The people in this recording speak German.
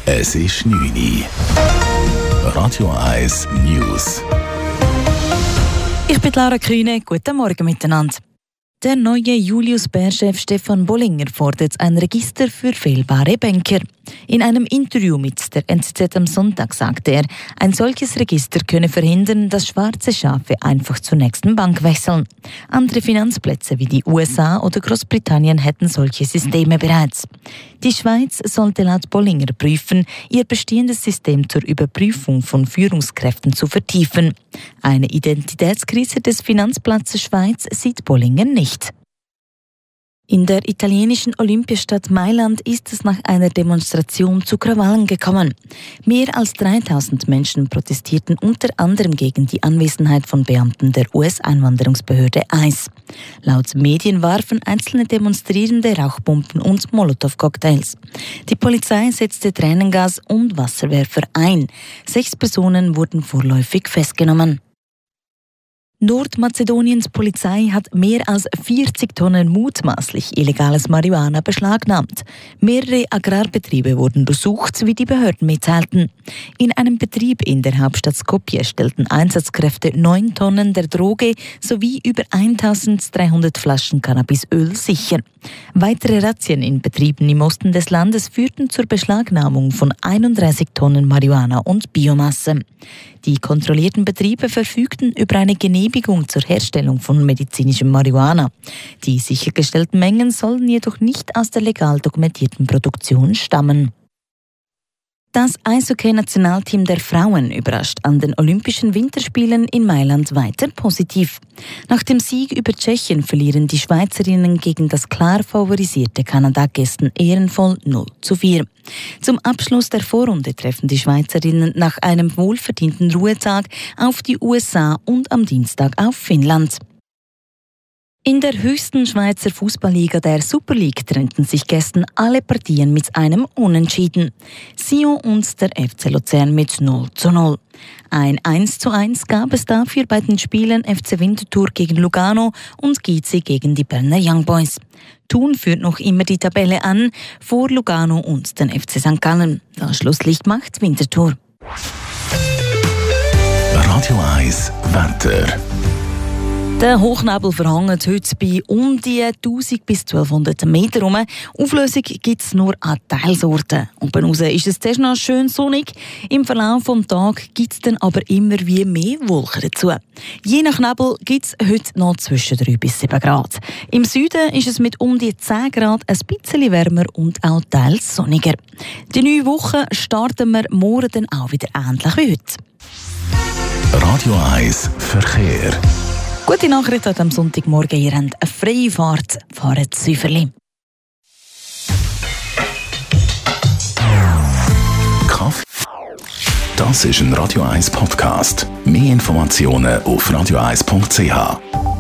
Es ist 9 Uhr. Radio 1 News. Ich bin Lara Kühne. Guten Morgen miteinander. Der neue Julius Baer-Chef Stefan Bollinger fordert ein Register für fehlbare Banker. In einem Interview mit der NZZ am Sonntag sagte er, ein solches Register könne verhindern, dass schwarze Schafe einfach zur nächsten Bank wechseln. Andere Finanzplätze wie die USA oder Großbritannien hätten solche Systeme bereits. Die Schweiz sollte laut Bollinger prüfen, ihr bestehendes System zur Überprüfung von Führungskräften zu vertiefen. Eine Identitätskrise des Finanzplatzes Schweiz sieht Bollinger nicht. In der italienischen Olympiastadt Mailand ist es nach einer Demonstration zu Krawallen gekommen. Mehr als 3000 Menschen protestierten unter anderem gegen die Anwesenheit von Beamten der US-Einwanderungsbehörde ICE. Laut Medien warfen einzelne Demonstrierende Rauchbomben und Molotow-Cocktails. Die Polizei setzte Tränengas und Wasserwerfer ein. 6 Personen wurden vorläufig festgenommen. Nordmazedoniens Polizei hat mehr als 40 Tonnen mutmaßlich illegales Marihuana beschlagnahmt. Mehrere Agrarbetriebe wurden durchsucht, wie die Behörden mitteilten. In einem Betrieb in der Hauptstadt Skopje stellten Einsatzkräfte 9 Tonnen der Droge sowie über 1300 Flaschen Cannabisöl sicher. Weitere Razzien in Betrieben im Osten des Landes führten zur Beschlagnahmung von 31 Tonnen Marihuana und Biomasse. Die kontrollierten Betriebe verfügten über eine Genehmigung zur Herstellung von medizinischem Marihuana. Die sichergestellten Mengen sollen jedoch nicht aus der legal dokumentierten Produktion stammen. Das Eishockey-Nationalteam der Frauen überrascht an den Olympischen Winterspielen in Mailand weiter positiv. Nach dem Sieg über Tschechien verlieren die Schweizerinnen gegen das klar favorisierte Kanada gestern ehrenvoll 0:4. Zum Abschluss der Vorrunde treffen die Schweizerinnen nach einem wohlverdienten Ruhetag auf die USA und am Dienstag auf Finnland. In der höchsten Schweizer Fußballliga der Super League trennten sich gestern alle Partien mit einem Unentschieden. Sion und der FC Luzern mit 0:0. Ein 1:1 gab es dafür bei den Spielen FC Winterthur gegen Lugano und Gizi gegen die Berner Young Boys. Thun führt noch immer die Tabelle an, vor Lugano und den FC St. Gallen. Das Schlusslicht macht Winterthur. Radio 1 Wetter. Der Hochnebel verhängt heute bei um die 1000 bis 1200 Meter herum. Auflösung gibt es nur an Teilsorten. Oben raus ist es zuerst noch schön sonnig. Im Verlauf des Tages gibt es dann aber immer wie mehr Wolken dazu. Je nach Nebel gibt es heute noch zwischen 3 bis 7 Grad. Im Süden ist es mit um die 10 Grad ein bisschen wärmer und auch teils sonniger. Die neue Woche starten wir morgen dann auch wieder ähnlich wie heute. Radio 1 Verkehr. Gute Nachricht am Sonntagmorgen. Ihr habt eine freie Fahrt. Fahrt Säuferli. Kaffee. Das ist ein Radio 1 Podcast. Mehr Informationen auf radio1.ch.